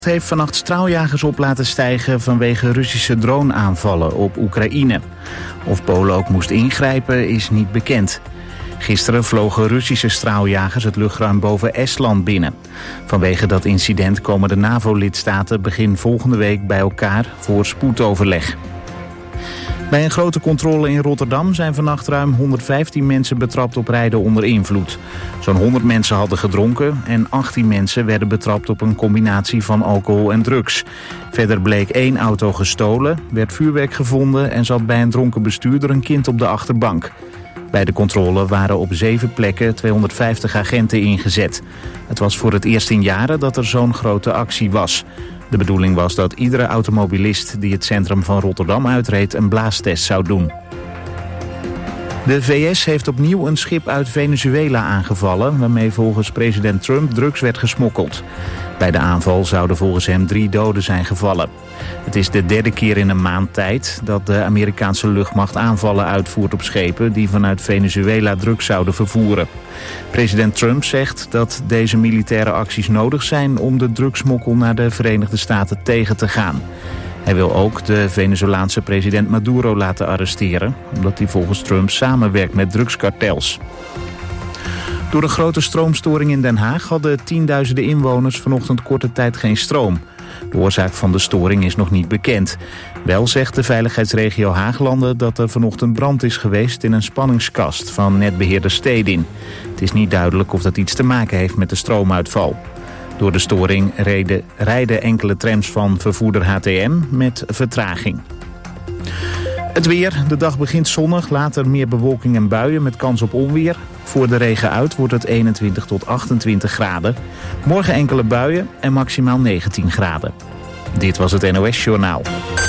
Het heeft vannacht straaljagers op laten stijgen vanwege Russische droneaanvallen op Oekraïne. Of Polen ook moest ingrijpen is niet bekend. Gisteren vlogen Russische straaljagers het luchtruim boven Estland binnen. Vanwege dat incident komen de NAVO-lidstaten begin volgende week bij elkaar voor spoedoverleg. Bij een grote controle in Rotterdam zijn vannacht ruim 115 mensen betrapt op rijden onder invloed. Zo'n 100 mensen hadden gedronken en 18 mensen werden betrapt op een combinatie van alcohol en drugs. Verder bleek 1 auto gestolen, werd vuurwerk gevonden en zat bij een dronken bestuurder een kind op de achterbank. Bij de controle waren op 7 plekken 250 agenten ingezet. Het was voor het eerst in jaren dat er zo'n grote actie was. De bedoeling was dat iedere automobilist die het centrum van Rotterdam uitreed een blaastest zou doen. De VS heeft opnieuw een schip uit Venezuela aangevallen, waarmee volgens president Trump drugs werd gesmokkeld. Bij de aanval zouden volgens hem 3 doden zijn gevallen. Het is de 3e keer in een maand tijd dat de Amerikaanse luchtmacht aanvallen uitvoert op schepen die vanuit Venezuela drugs zouden vervoeren. President Trump zegt dat deze militaire acties nodig zijn om de drugsmokkel naar de Verenigde Staten tegen te gaan. Hij wil ook de Venezolaanse president Maduro laten arresteren, omdat hij volgens Trump samenwerkt met drugskartels. Door een grote stroomstoring in Den Haag hadden tienduizenden inwoners vanochtend korte tijd geen stroom. De oorzaak van de storing is nog niet bekend. Wel zegt de veiligheidsregio Haaglanden dat er vanochtend brand is geweest in een spanningskast van netbeheerder Stedin. Het is niet duidelijk of dat iets te maken heeft met de stroomuitval. Door de storing rijden enkele trams van vervoerder HTM met vertraging. Het weer. De dag begint zonnig, later meer bewolking en buien met kans op onweer. Voor de regen uit wordt het 21 tot 28 graden. Morgen enkele buien en maximaal 19 graden. Dit was het NOS Journaal.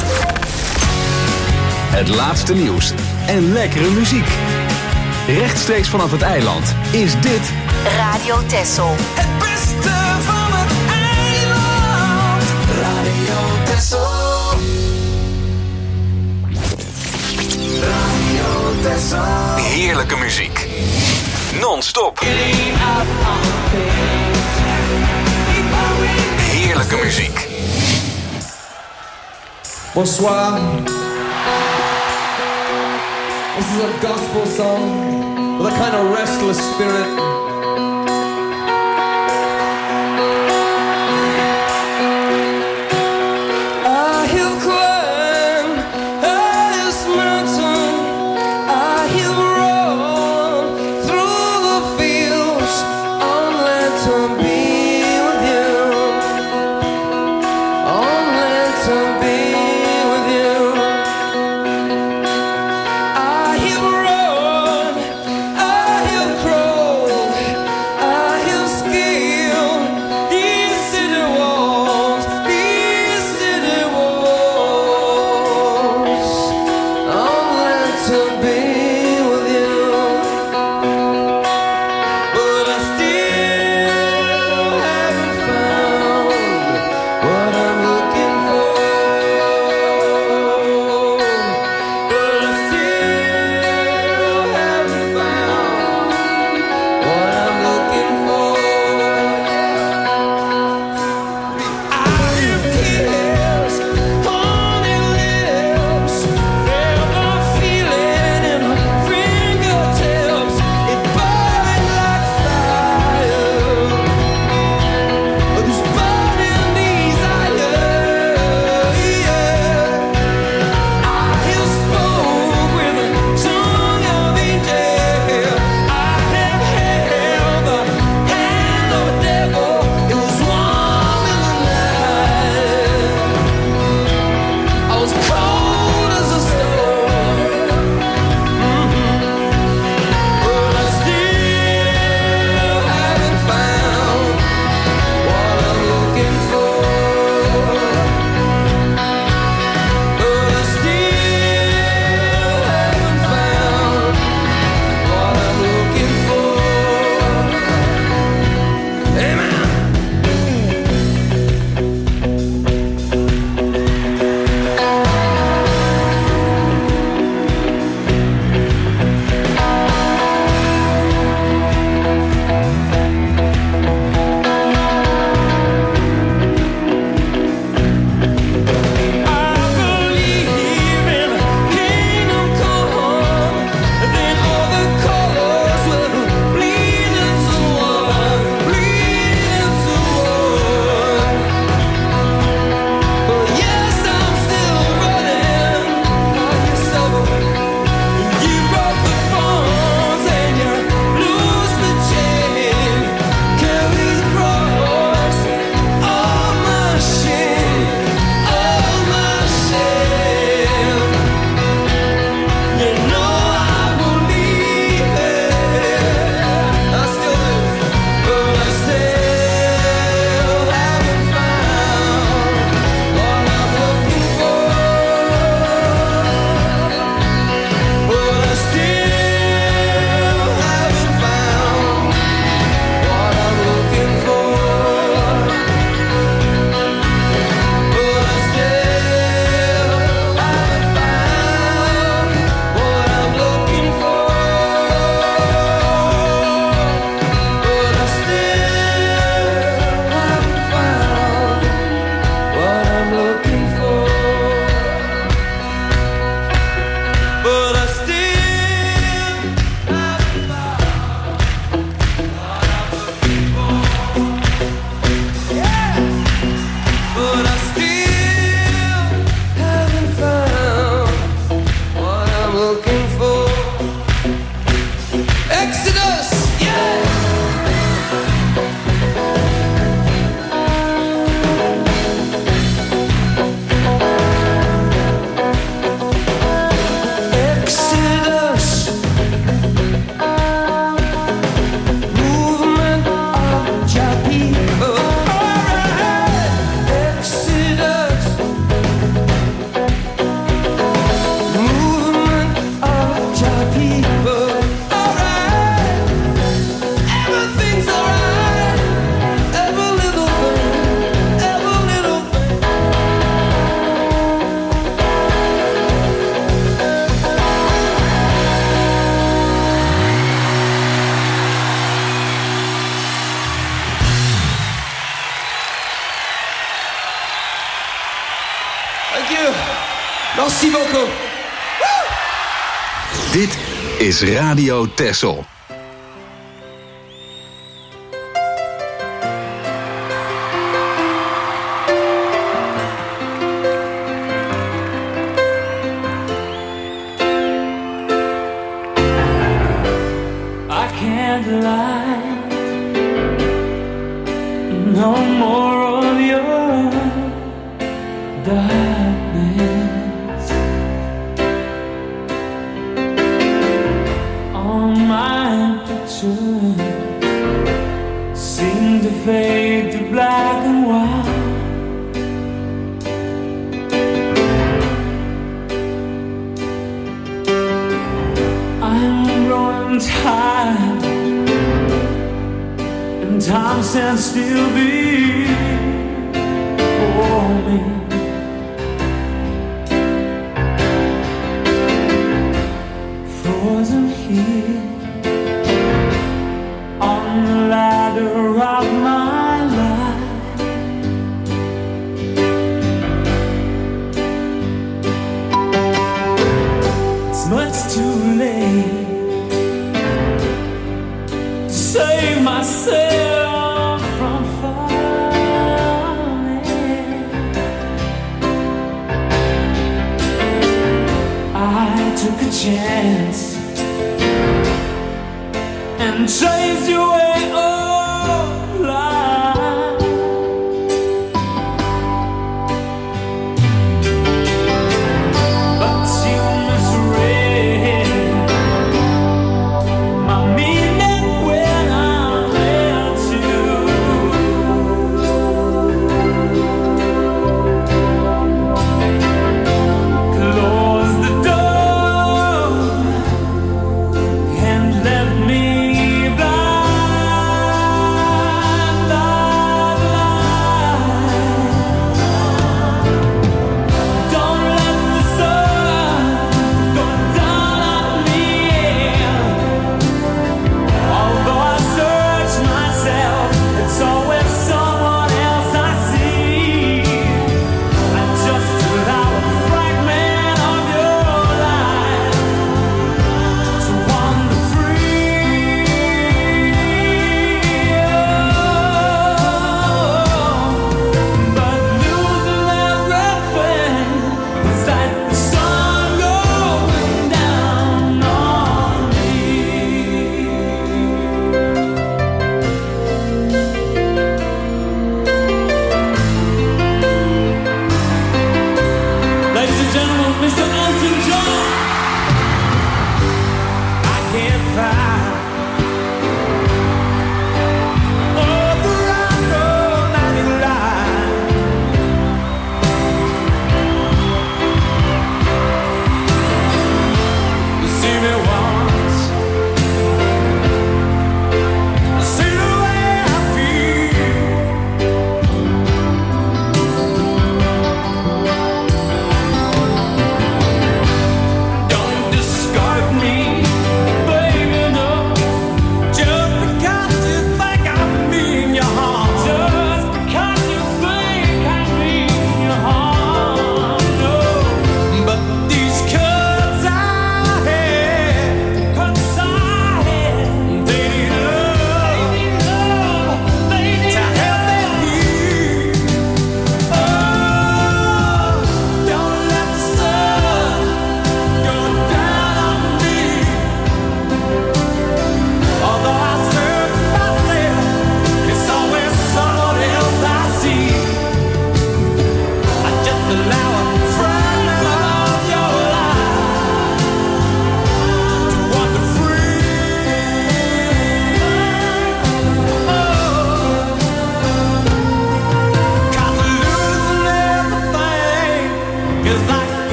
Het laatste nieuws en lekkere muziek. Rechtstreeks vanaf het eiland is dit Radio Texel. Het beste van het eiland. Radio Texel. Radio Texel. heerlijke muziek. Non-stop. Heerlijke muziek. Bonsoir. This is a gospel song with a kind of restless spirit. Thank you. Merci beaucoup. Dit is Radio Texel. I can't lie. No more of your darkness. All my pictures seem to fade to black and white. I'm growing tired, and time stands still before me. Frozen here on the ladder of my life. It's much too late to save myself from falling. I took a chance and chased you away all life. But you misread my meaning when I met you. Close the door and left me blind.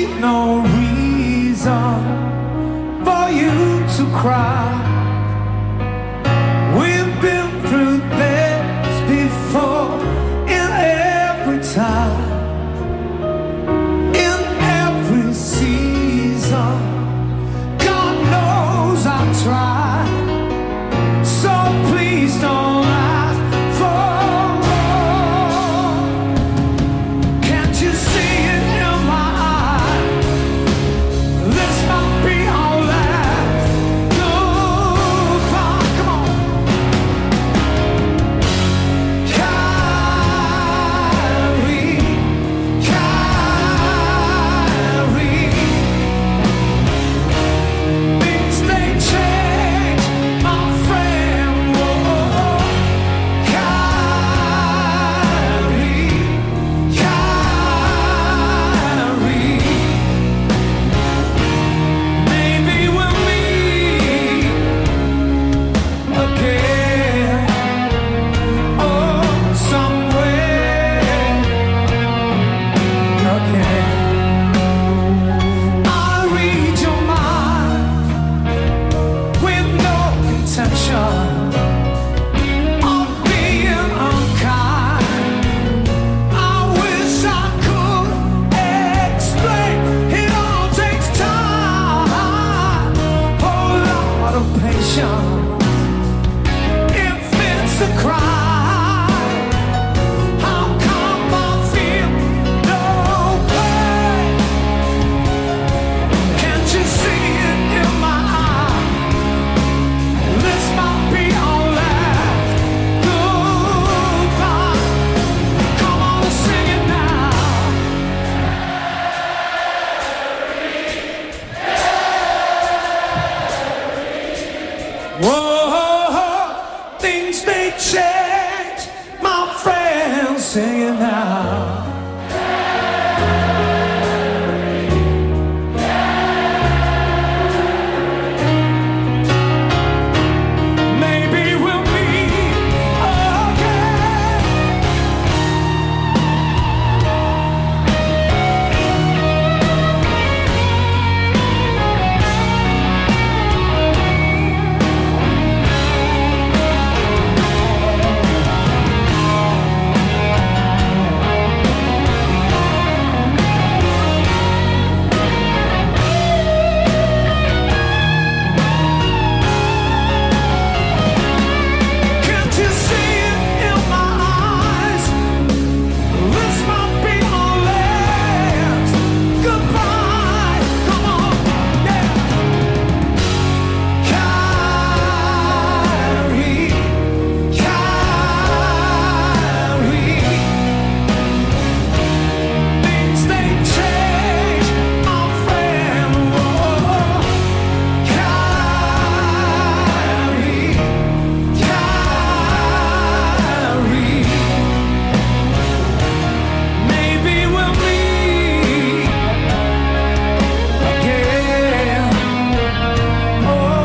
see no reason for you to cry. We've been through this before in every time, in every season. God knows I've tried, so please don't ask for more. Can't you see it in my eyes? This might be our last goodbye. Come on. Carry. Things they change, my friend. Whoa. Carry. Maybe we'll meet again. Oh, somewhere again. I read your mind with no intention of being unkind. I wish I could explain. It all takes time, whole lot of patience. If it's a crime, how come I feel no pain? Can't you see it in my eyes? This might be our last goodbye. Come on and sing it now. Whoa, things they change, my friend, sing it now. Maybe we'll meet again. Can't you see it in my eyes? This might be our last goodbye. Come on, yeah. Carry. Things they change, my friend. Whoa. Carry. Maybe we'll meet again. Oh,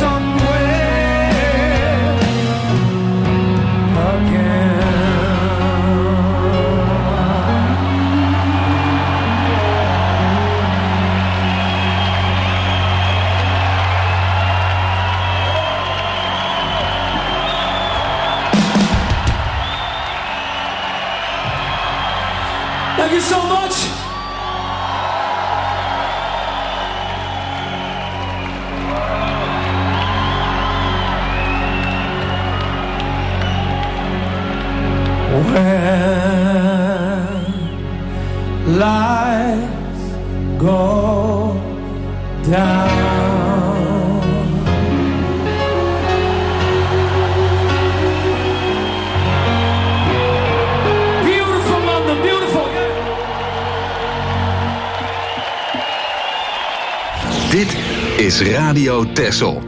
somewhere again. Thank you so much. When lights go down, beautiful London, beautiful. Dit is Radio Texel.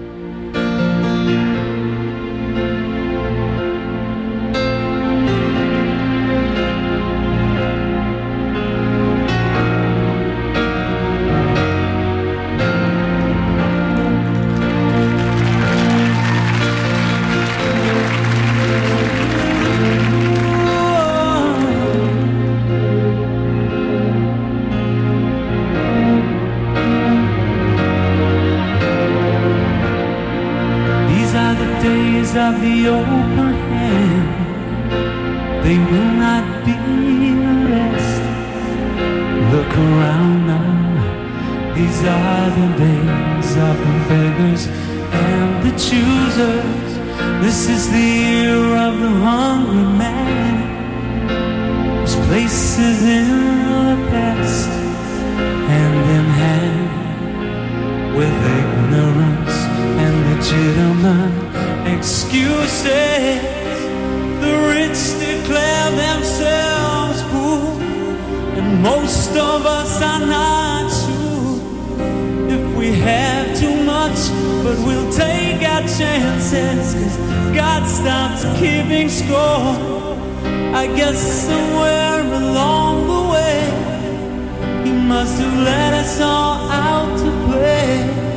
days of the open hand, they will not be the last. Look around now, these are the days of the beggars and the choosers. This is the year of the hungry man, whose place is in the past, hand in hand with ignorance and legitimate excuses. The rich declare themselves poor, and most of us are not sure if we have too much, but we'll take our chances, 'cause God stops keeping score. I guess somewhere along the way He must have let us all out to play.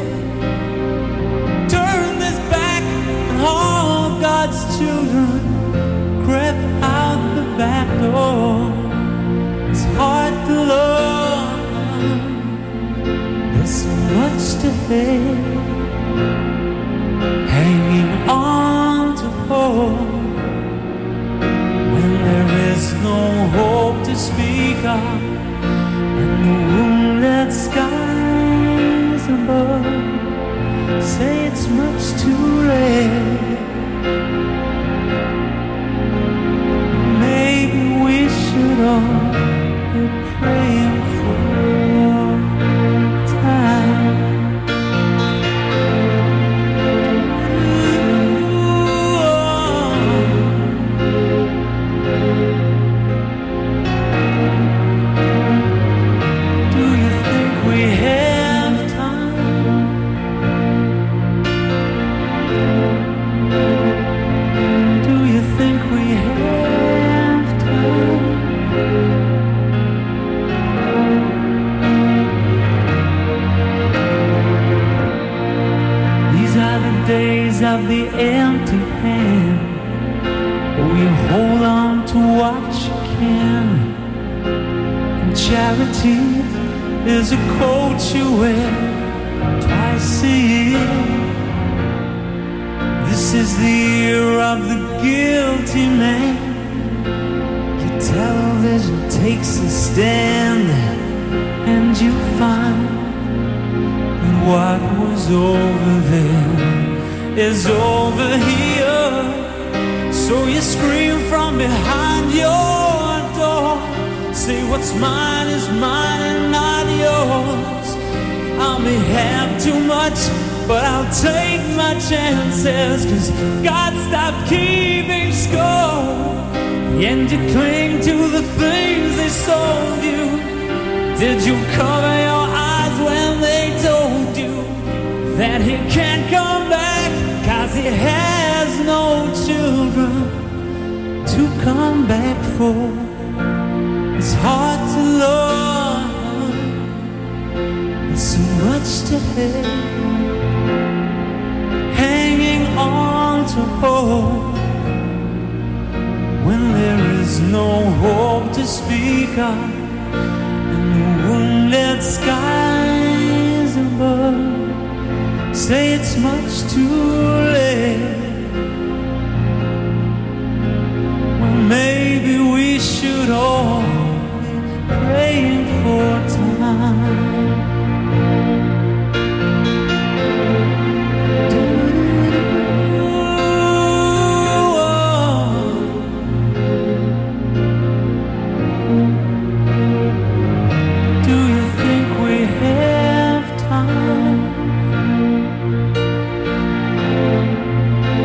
Turn this back and all God's children crept out the back door. It's hard to love, there's so much to hate, hanging on to hope when there is no hope to speak of, and the moonlit skies above say it's much too late. Maybe we should all be praying for time. Do you think we have time? Do you think we have time? These are the days of the empty hand. Oh, you hold on to what you can, and charity is a coat you wear twice a year. This is the year of the guilty man. Your television takes a stand, and you find that what was over there is over here. So you scream from behind your door, say what's mine is mine and not yours. I may have too much, but I'll take my chances, 'cause God stopped keeping score. And you cling to the things they sold you. Did you cover your eyes when they told you that He can't come back, 'cause He has no children to come back for? It's hard to love, there's so much to hate, hanging on to hope when there is no hope to speak of, and the moonlit skies above say it's much too late. Well, maybe we should all be praying for time. Do you think we have time?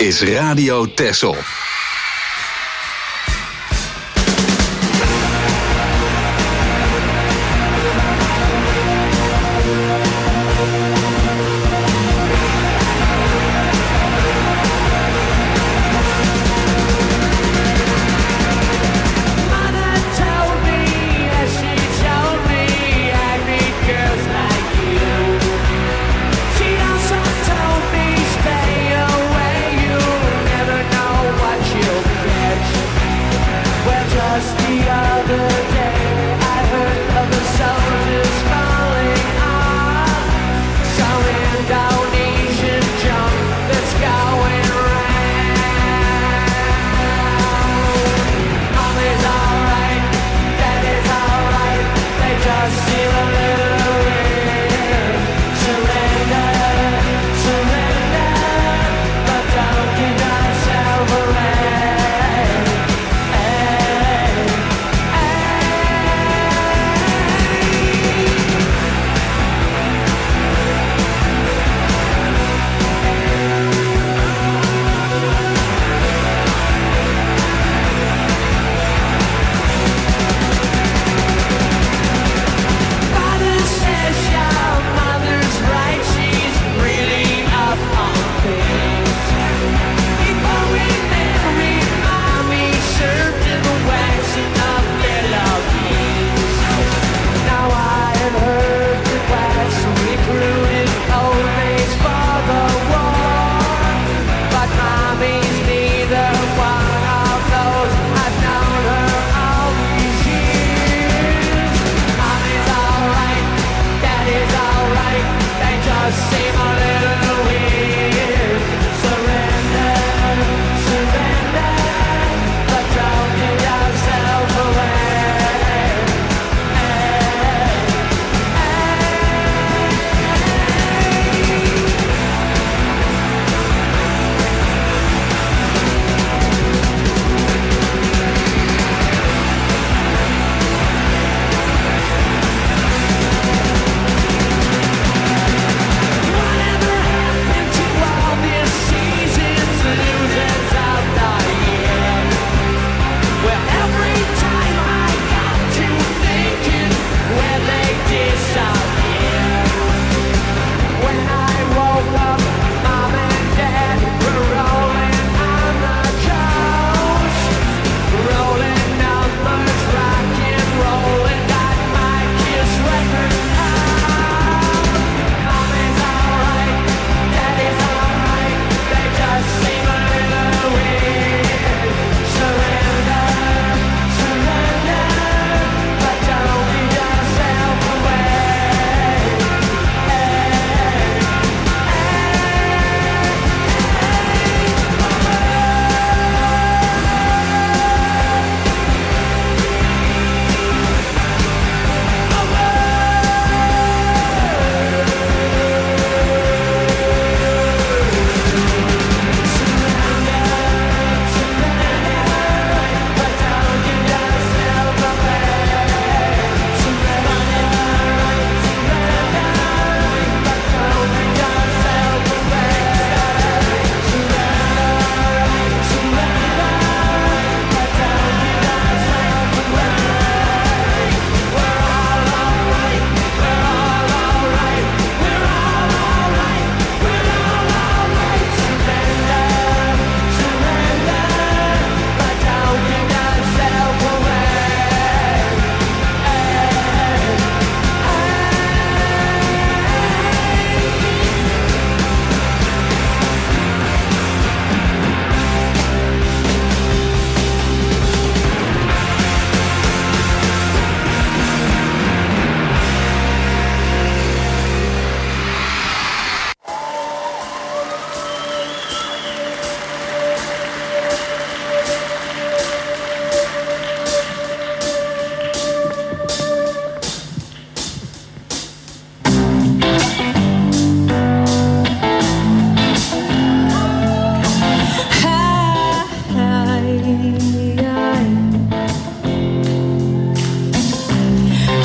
is Radio Texel.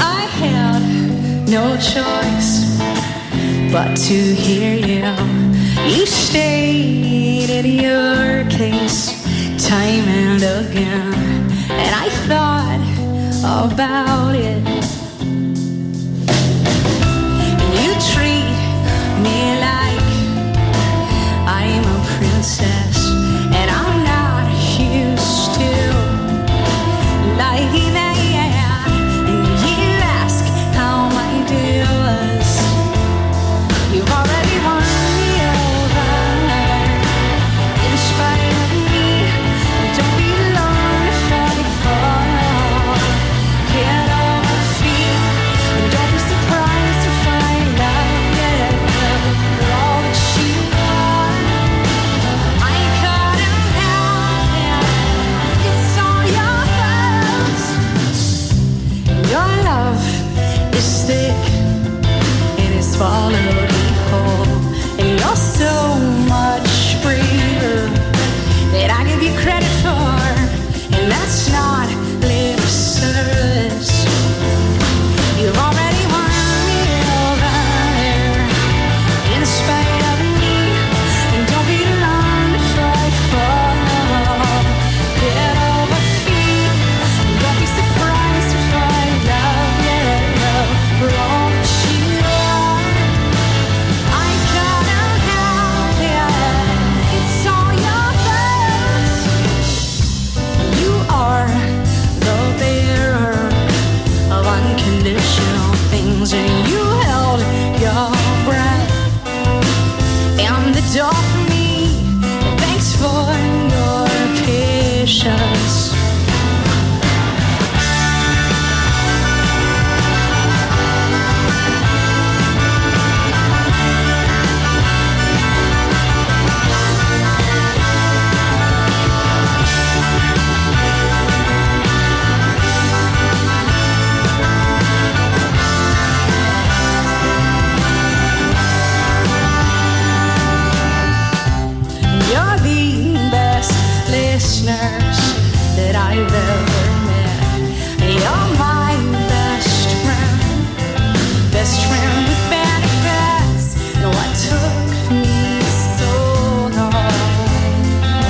no choice but to hear you You stated your case time and again, and I thought about it. You treat me like I'm a princess, and I'm not used to like that. And you ask how my day was. You've already won me over, in spite of me. Don't be alone to fight for. Get over fear, and don't be surprised to find out, yeah, you're all that you are. I couldn't help it, it's all your fault. Your love is thick, and it's swallowed me whole, and you're so much braver that I give you credit for, and that's not lip service. You've already won me over, in spite of me, and don't be alone to fight for. Get over fear, and don't be surprised to find out, yeah, we're all that you are. I couldn't help it, it's all your fault. You are the bearer of unconditional things, and you held your breath and the door for me. Thanks for your patience. You're the best listeners that I've ever met. You're my best friend with benefits. And what took me so long,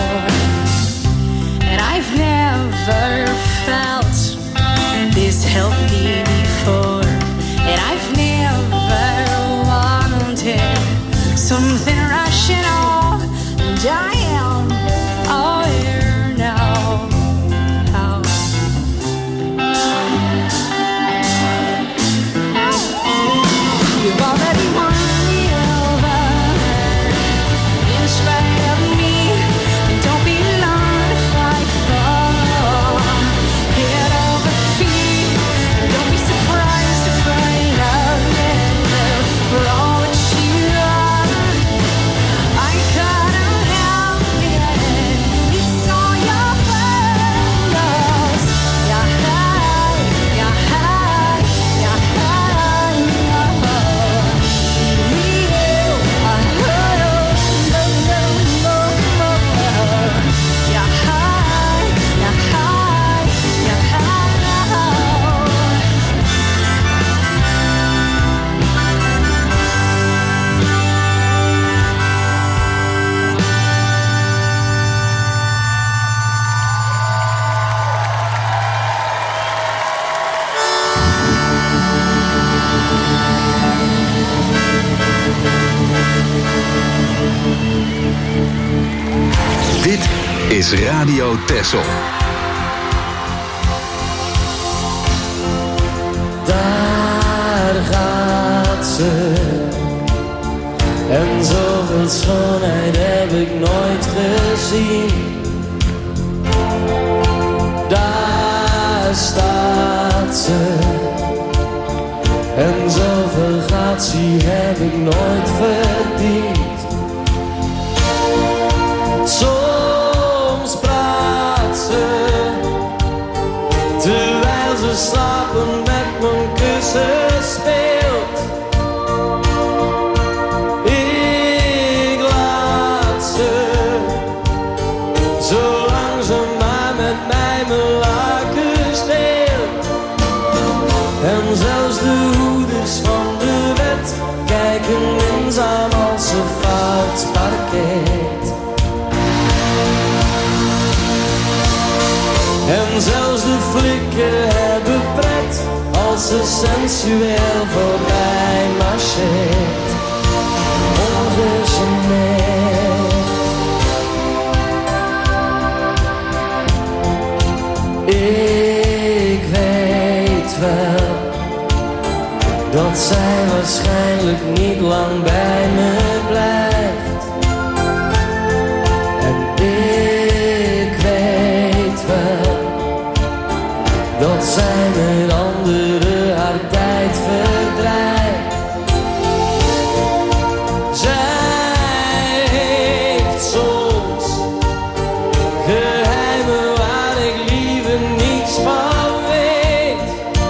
and I've never felt this healthy before, and I've never wanted something rational. And I am aware now how you've already won me over, in spite of me, and don't be alone to fight for. Get over fear, and don't be surprised to find out, yeah, we're all that you are. I couldn't help it, it's all your fault. You're high, you're high, you're high. Me, you're high, you're high, you're Dit is Radio Texel. Daar gaat ze. En zoveel schoonheid heb ik nooit gezien. Daar staat ze. En zoveel gratie heb ik nooit verdiend. Soms praat ze, terwijl ze slapen met mijn kussen speelt. Ik laat ze, zolang ze maar met mij mijn lakens deelt. En zelfs de hoeders van de wet kijken minzaam als ze fout Zelfs de flikken hebben pret als ze sensueel voorbij marcheert. Ongegeneerd. Ik weet wel dat zij waarschijnlijk niet lang bij me blijft. En ik weet wel dat zij met anderen haar tijd verdrijft. Zij heeft soms geheimen waar ik liever niets van weet.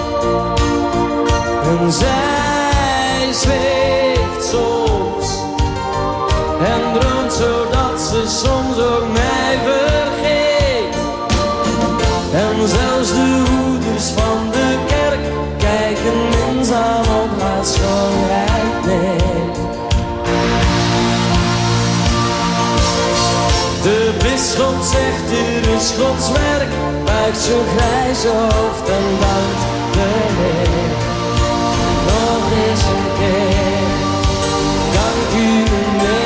En zij zweeft soms en droomt zodat ze soms ook mij vergeet. En zelfs de hoeders van de kerk kijken minzaam op haar schoonheid neer. De bisschop zegt hier is Gods werk, buigt zijn grijze hoofd en dankt de Heer. Nog eens een keer, dank u meneer.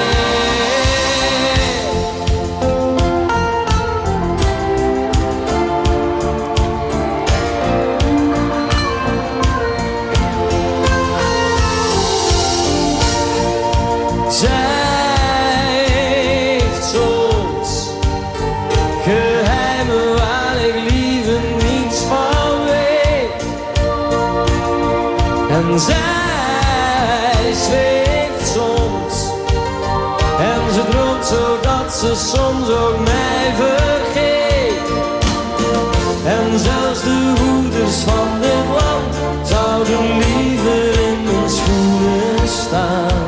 En zij zweeft soms en ze droomt zodat ze soms ook mij vergeet. En zelfs de hoeders van dit land zouden liever in mijn schoenen staan.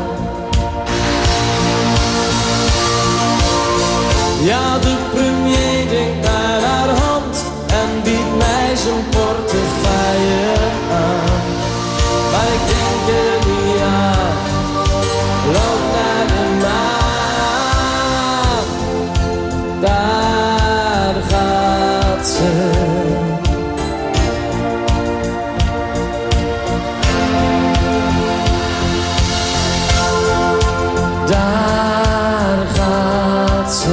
Ja, de premier denkt naar haar hand en biedt mij zijn portefeuille aan. Maar ik denk er niet aan, loop naar de maan, daar gaat ze. Daar gaat ze.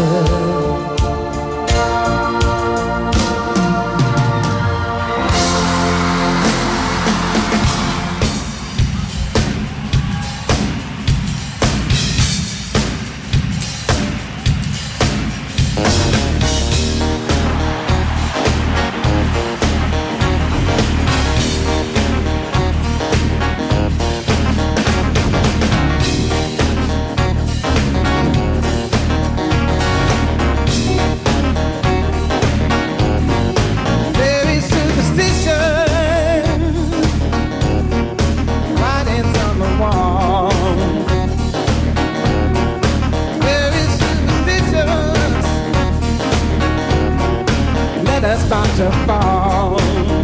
To fall.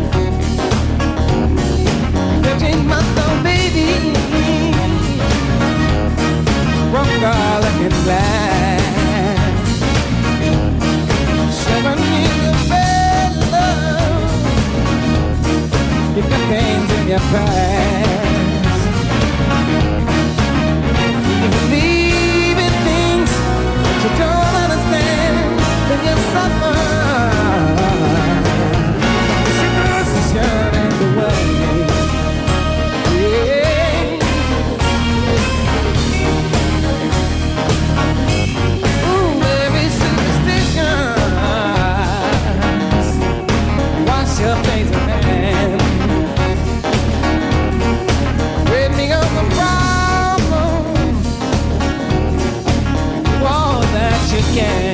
13-month-old baby, broke girl looking black. 7 years of bad love, you got things in your past. You believe in things that you don't understand, then you suffer. And the way, yeah. Ooh, baby, superstitions, wash your face and hands. Rid me of the problem, all that you can.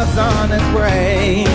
stars on its way.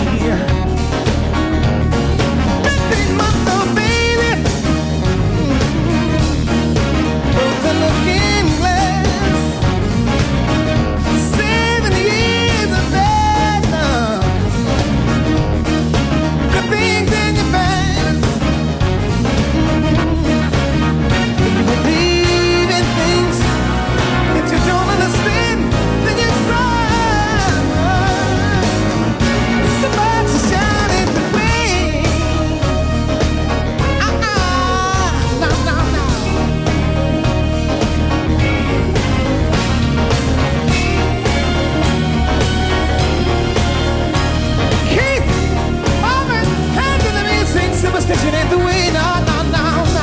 Superstition ain't the way, no, no, no, no.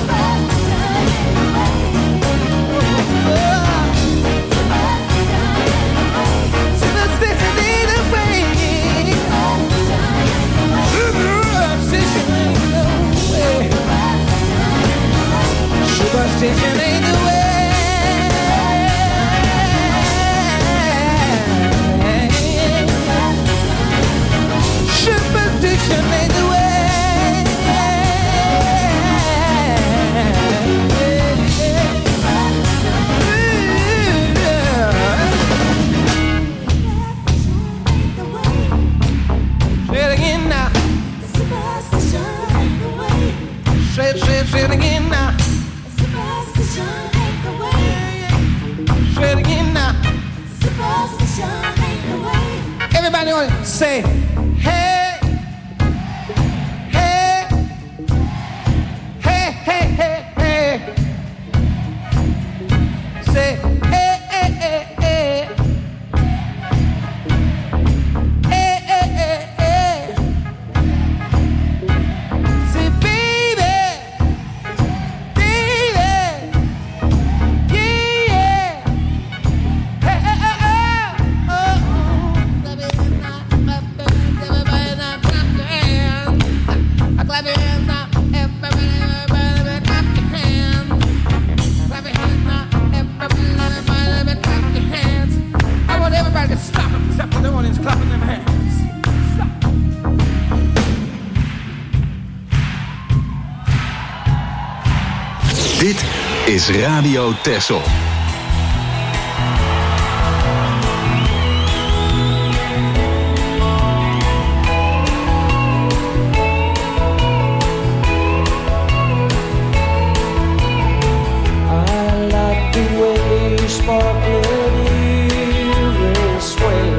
Superstition ain't the way. Superstition ain't the way. Superstition ain't the way. Superstition ain't the way. Say it again now. Superstition ain't the way. Say it again now. Superstition ain't the way. Everybody on it, say, hey, hey, hey, hey, hey, hey. Say, hey, hey, hey, hey. Hey, hey, hey, hey. Say, baby, baby, yeah. Hey, hey, hey, hey. Oh, clap your hands now, everybody clap your hands. Clap your hands now, everybody clap your hands. I want everybody to stop except for the one who's clapping their hands. Stop. Dit is Radio Texel. Sparkling earrings sway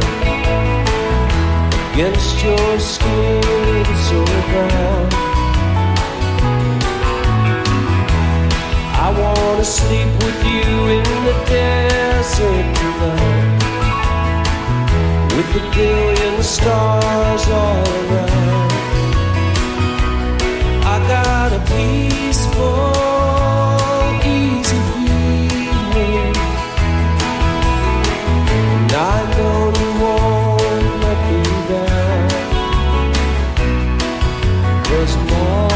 against your skin so brown. I wanna sleep with you in the desert tonight, with a billion stars all around. I got a peaceful, easy feeling. I know you won't let me down. 'Cause I'm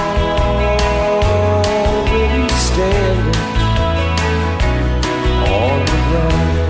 already standing on the ground.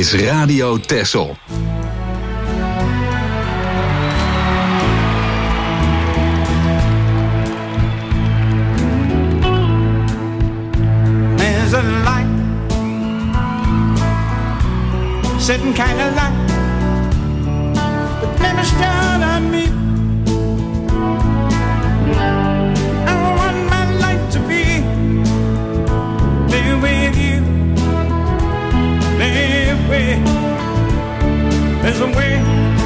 is Radio Texel. There's a light, sitting kind of light, but never shone on me. I want my life to be there with you, there with. There's a way.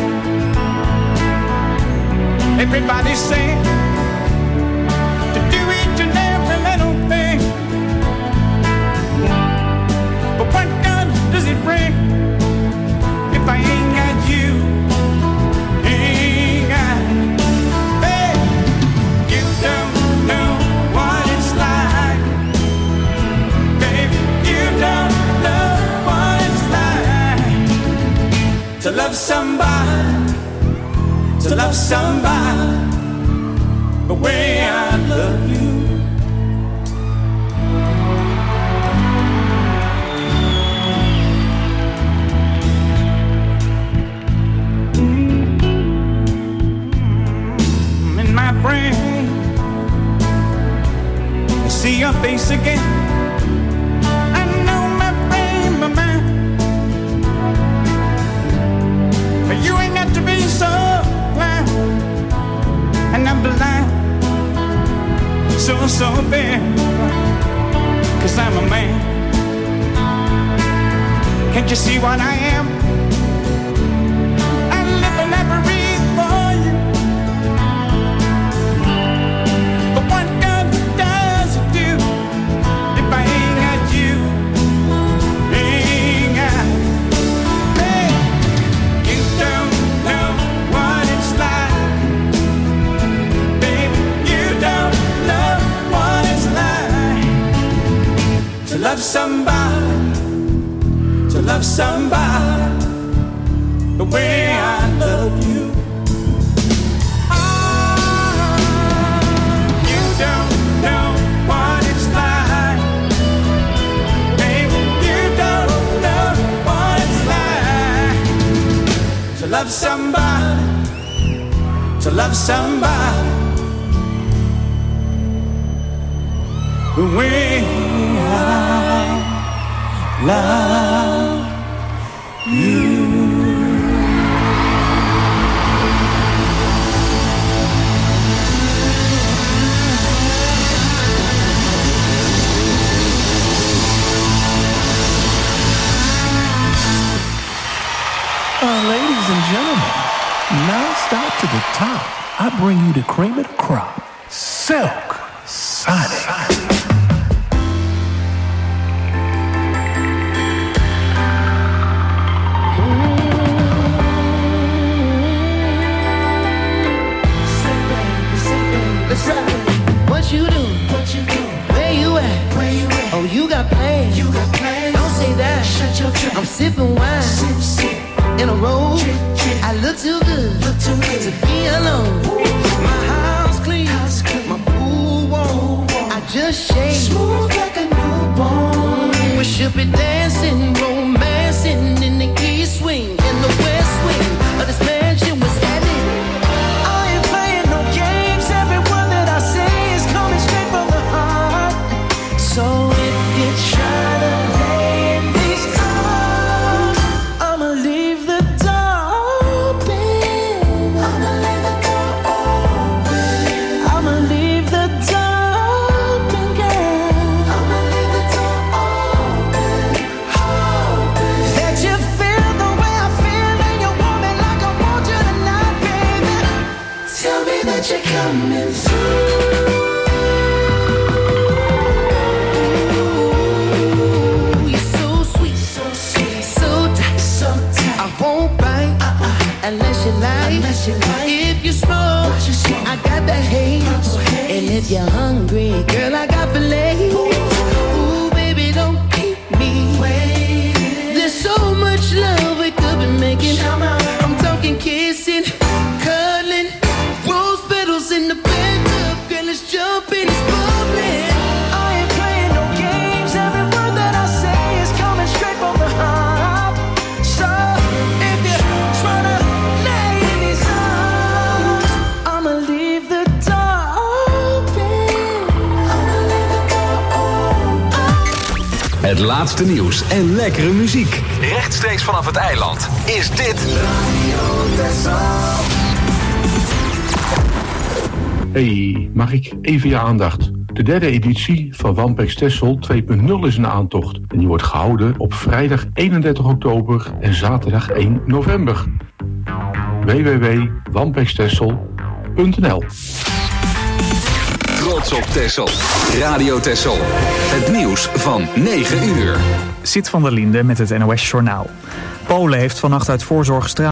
Everybody's saying to do each and every little thing. But what good does it bring if I ain't got you? Ain't got. Hey, you don't know what it's like, baby. You don't know what it's like to love somebody, to love somebody the way I love you. In my brain, I see your face again. I know my brain, my mind. But you ain't got to be so blind, and I'm blind, so bad, 'cause I'm a man. Can't you see what I am? I live and I breathe for you. But what good does it do if I ain't got you? Ain't got. Hey, you don't know what it's like, baby. You don't know what it's like to love somebody, to love somebody the way I love you. Oh, you don't know what it's like, baby. You don't know what it's like to love somebody, to love somebody the way I love you. Ladies and gentlemen, non-stop to the top, I bring you the cream of the crop, Silk Sonic. What you do? Where you at? Oh, you got plans. Don't say that. I'm sipping wine. In a row. I look too good to be alone. My house clean. My pool warm. I just shaved. Smooth like a newborn. We should be dancing, romancing in the east wing. In the west wing of this mansion was headed. I ain't playing no games. Every word that I say is coming straight from the heart. So if you try to lay these arms, I'ma leave the door open. I'ma leave the door open. I'ma leave the door open, girl. I'ma leave the door open. That you feel the way I feel and you want me like I want you tonight, baby. Tell me that you're coming through. You're so sweet, so tight. I won't bite unless you like. If you smoke, I got the haze. And if you're hungry, girl, I got filet. Ooh, baby, don't keep me waiting. There's so much love we could be making. I'm talking kissing, cuddling, rose petals in the bathtub. Girl, let's jump in, it's bubbling. I ain't playing no games. Every word that I say is coming straight from the heart. Het laatste nieuws en lekkere muziek. Rechtstreeks vanaf het eiland is dit Radio Texel. Hey, mag ik even je aandacht? De derde editie van Wampex Texel 2.0 is een aantocht. En die wordt gehouden op vrijdag 31 oktober en zaterdag 1 november. www.wampextexel.nl. Trots op Texel. Radio Texel. Het nieuws van 9 uur. Sit van der Linde met het NOS Journaal. Polen heeft vannacht uit voorzorg